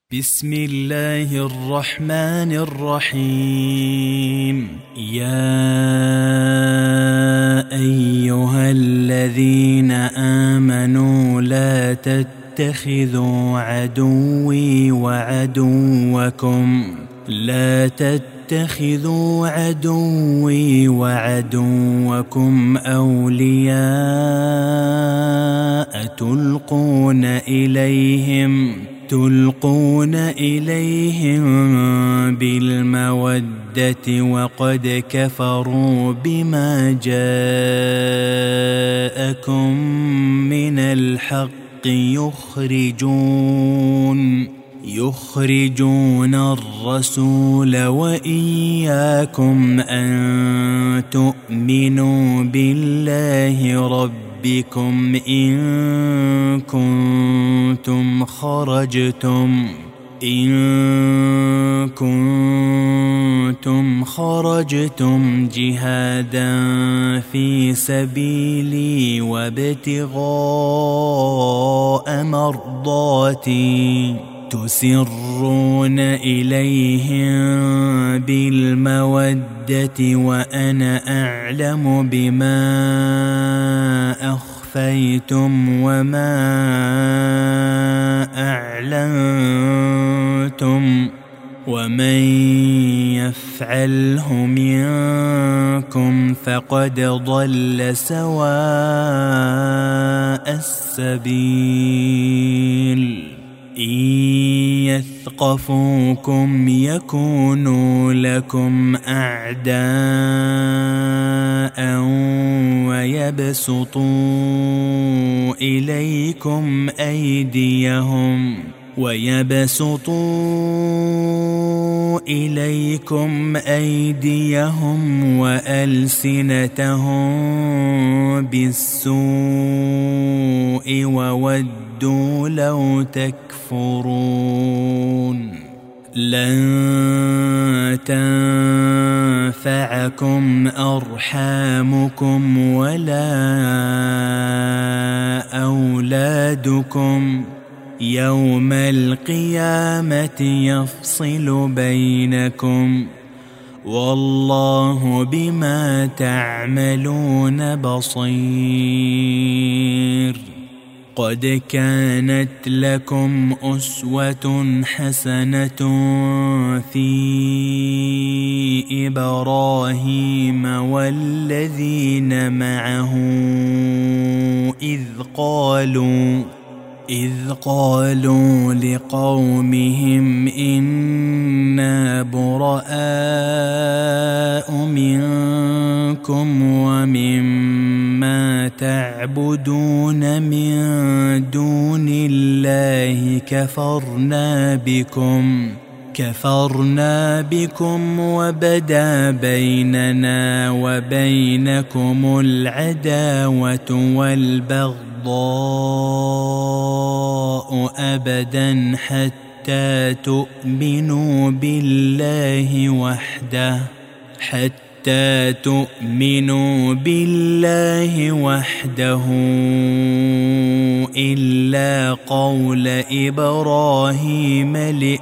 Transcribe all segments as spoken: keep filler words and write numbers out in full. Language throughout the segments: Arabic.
بسم الله الرحمن الرحيم. يا أيها الذين آمنوا لا تتخذوا عدوي وعدوكم لا تتخذوا عدوي وعدوكم أولياء تلقون إليهم تلقون إليهم بالمودة وقد كفروا بما جاءكم من الحق يخرجون يخرجون الرسول وإياكم أن تؤمنوا بالله ربكم بكم إن كنتم خرجتم إن كنتم خرجتم جهادا في سبيلي وابتغاء مرضاتي تسرون إليهم بالمودة وأنا أعلم بما أخفيتم وما أعلنتم ومن يفعله منكم فقد ضل سواء السبيل. إن يثقفوكم يكونوا لكم أعداء ويبسطوا إليكم أيديهم ويبسطوا إليكم أيديهم وألسنتهم بالسوء وودوا لو تكفرون. لن تنفعكم أرحامكم ولا أولادكم يوم القيامة يفصل بينكم والله بما تعملون بصير. قد كانت لكم أسوة حسنة في إبراهيم والذين معه إذ قالوا إذ قالوا لقومهم إنا براء منكم ومما تعبدون من دون الله كفرنا بكم كفرنا بكم وبدا بيننا وبينكم العداوة والبغضاء أبدا حتى تؤمنوا بالله وحده حتى تؤمنوا بالله وحده إلا قول إبراهيم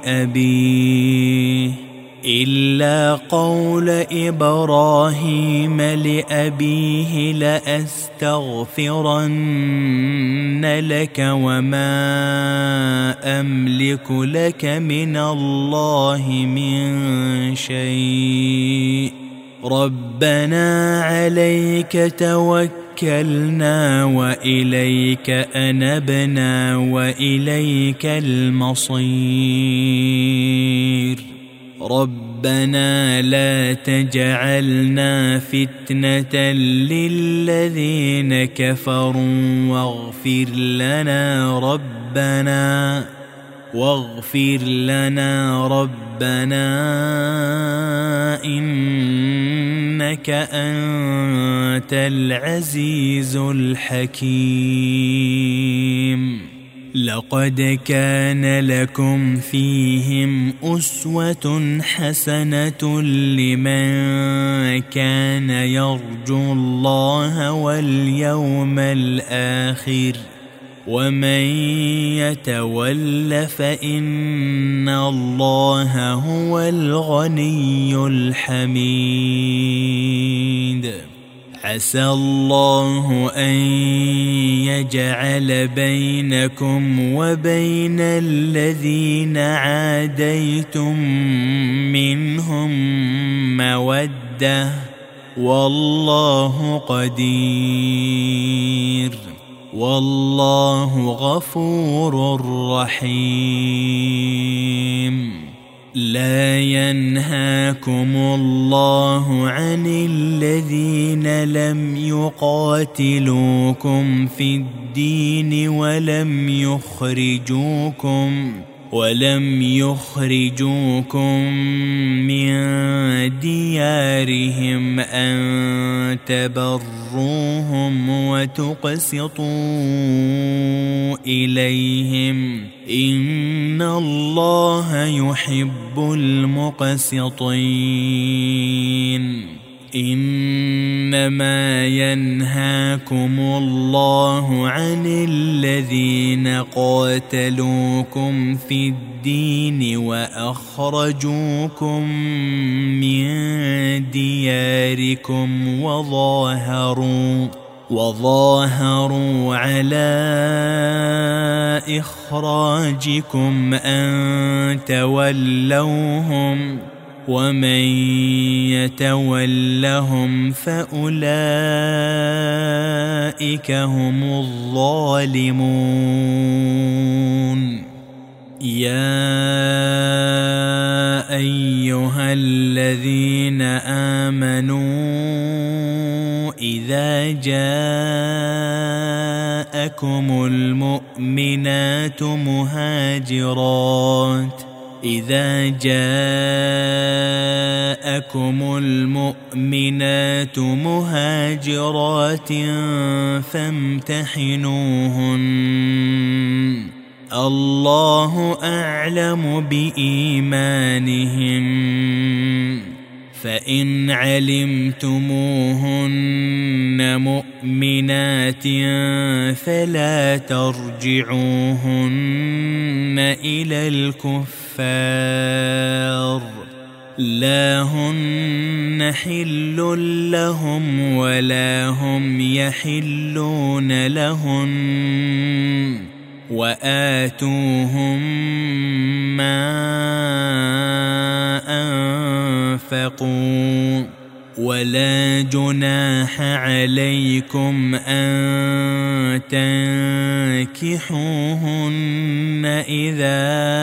لأبيه إلا قول إبراهيم لأبيه لأستغفرن لك وما أملك لك من الله من شيء ربنا عليك توكلنا وإليك أنبنا وإليك المصير. ربنا لا تجعلنا فتنة للذين كفروا واغفر لنا ربنا واغفر لنا ربنا إنك أنت العزيز الحكيم. لقد كان لكم فيهم أسوة حسنة لمن كان يرجو الله واليوم الآخر ومن يتول فإن الله هو الغني الحميد. عسى الله أن يجعل بينكم وبين الذين عاديتم منهم مودة، والله قدير، والله غفور رحيم. لا ينهاكم الله عن الذين لم يقاتلوكم في الدين ولم يخرجوكم ولم يخرجوكم من ديارهم أن تبروهم وتقسطوا إليهم، إن الله يحب المقسطين. إنما ينهاكم الله عن الذين قاتلوكم في الدين وأخرجوكم من دياركم وظاهروا وظاهروا على إخراجكم أن تولوهم، ومن يتولهم فأولئك هم الظالمون. يا أيها الذين آمنوا إذا جاءكم المؤمنات مهاجرات إذا جاءكم المؤمنات مهاجرات فامتحنوهن، الله أعلم بإيمانهن، فإن علمتموهن مؤمنات فلا ترجعوهن إلى الكفار، لا هن حل لهم ولا هم يحلون لهن، وآتوهم ما أنفقوا، ولا جناح عليكم أن تنكحوهن إذا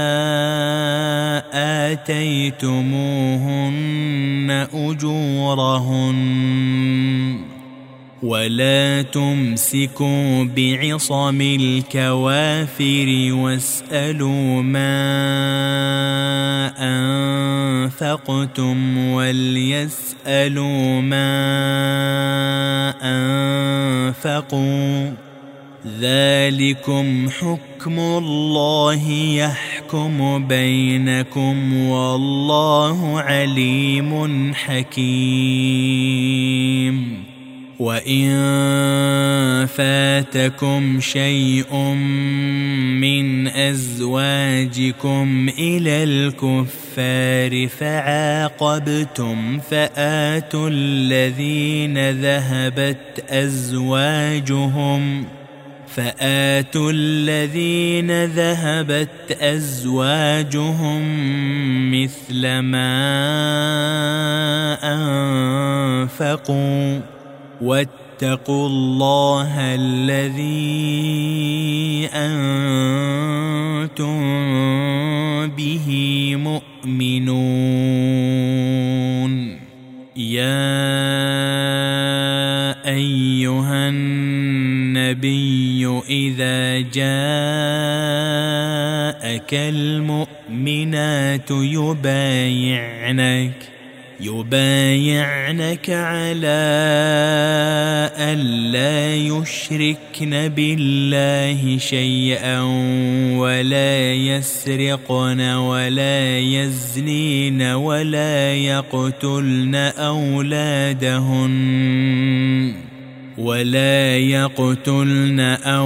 آتيتموهن أجورهن، ولا تمسكوا بعصم الكوافر واسألوا ما أنفقتم وليسألوا ما أنفقوا، ذلكم حكم الله يحكم بينكم، والله عليم حكيم. وإن فاتكم شيء من أزواجكم إلى الكفار فعاقبتم فآتوا الذين ذهبت أزواجهم فآتوا الذين ذهبت أزواجهم مثل ما أنفقوا، واتقوا الله الذي أنتم به مؤمنون. يا أيها النبي إذا جاءك المؤمنات يبايعنك يبايعنك على ألا يشركن بالله شيئا ولا يسرقن ولا يزنين ولا يقتلن أولادهن ولا يقتلن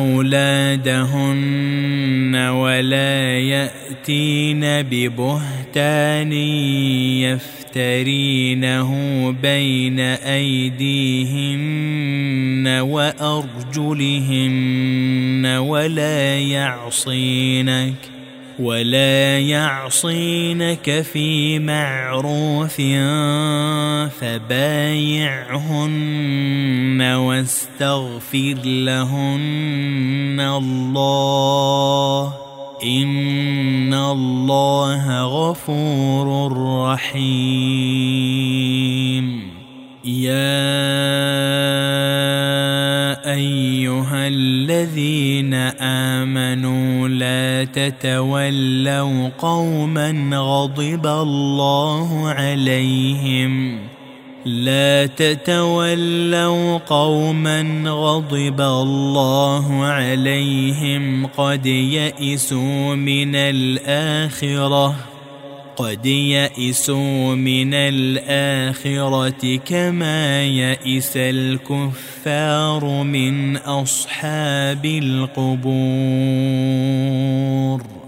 أولادهن ولا يأتين ببهتان يفترينه بين أيديهن وأرجلهن ولا يعصينك ولا يعصينك في معروف فبايعهن واستغفر لهن الله إن الله غفور رحيم. يا أيها الذين آمنوا لا تتولوا قوما غضب الله عليهم لا تتولوا قوما غضب الله عليهم قد يئسوا من الآخرة قد يئسوا من الآخرة كما يئس الكفار من أصحاب القبور.